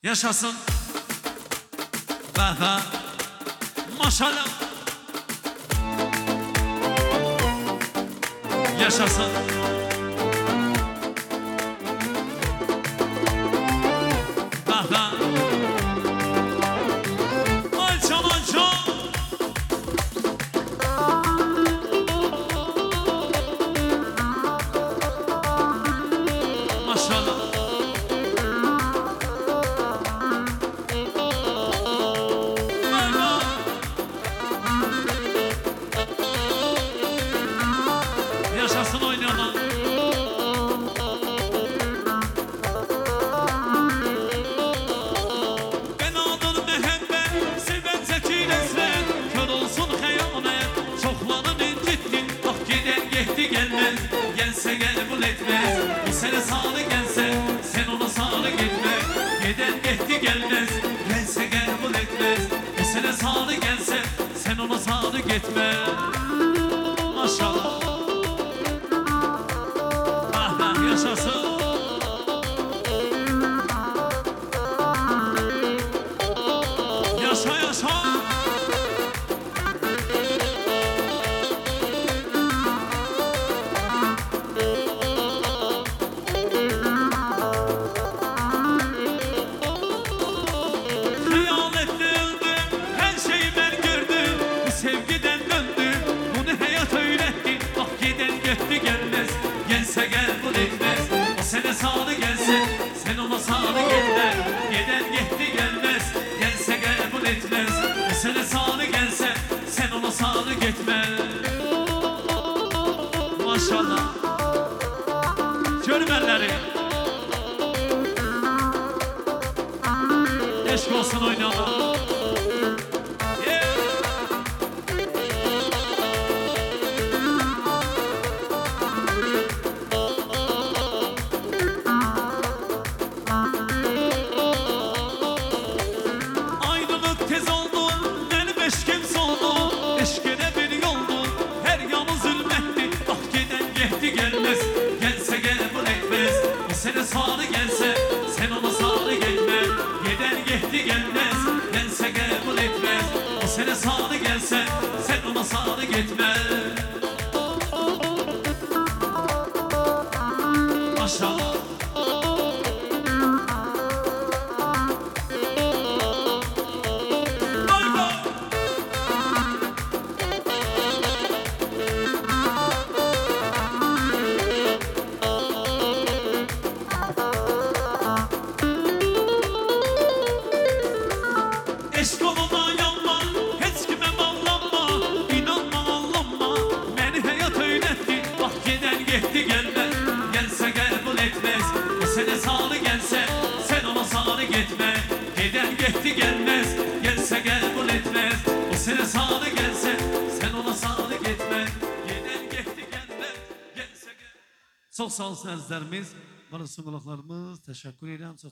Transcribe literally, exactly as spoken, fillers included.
Yaşasın. Vəfa. Maşallah. Yaşasın. Vəfa. Ayça mança. Maşallah. Yaşasın oynayanlar. Ben adın məhəbbət, sevən zəki ləzzət, kör olsun xəyanət, çoxlanın incitdin, bax gedən getdi gəlməz, gəlsə qəbul etməz, bu sənə sarı gəlsə, sən ona sarı getmə, gedən getdi gəlməz, gəlsə qəbul etməz, bu sənə sarı gəlsə, sən ona sarı getmə. Maşallah. Yaşasın. Yaşa yaşa. Xəyanətlə öldüm, hər şeyi mən gördüm, bu sevgiden döndüm, bunu həyat öyrətdi, bax gedən getdi gəlməz, gəlsə qəbul etməz, o sənə sarı gəlsə, sən ona sarı getmə, gedən getdi gəlməz, gəlsə qəbul etməz, o sənə sarı gəlsə, sən ona sarı getmə. Maşallah. Görmənləri. Eşq olsun oynayanlar. Eşkine bir yoldu, her yanı zulmetti, bak giden getdi gelmez, gelse qəbul etmez, o sənə sarı gelse, sen ona sarı getmə, giden getdi gelmez, gelse qəbul etmez, o sənə sarı gelse, sen ona sarı getmə. Maşallah. Eşq oluna yanma, heç kimə bağlanma, inanma, allanma, məni həyat öyrətdi, bax gedən getdi gəlməz, gəlsə qəbul etməz, o sənə sarı gəlsə, sən ona sarı getmə, gedən getdi gəlməz, gəlsə qəbul etməz, o sənə sarı gəlsə, sən ona sarı getmə, gedən getdi gəlməz, gəlsə qəbul. Çox sağ olsun əzizlərimiz, bana sunqulaqlarımız, təşəkkür edirəm.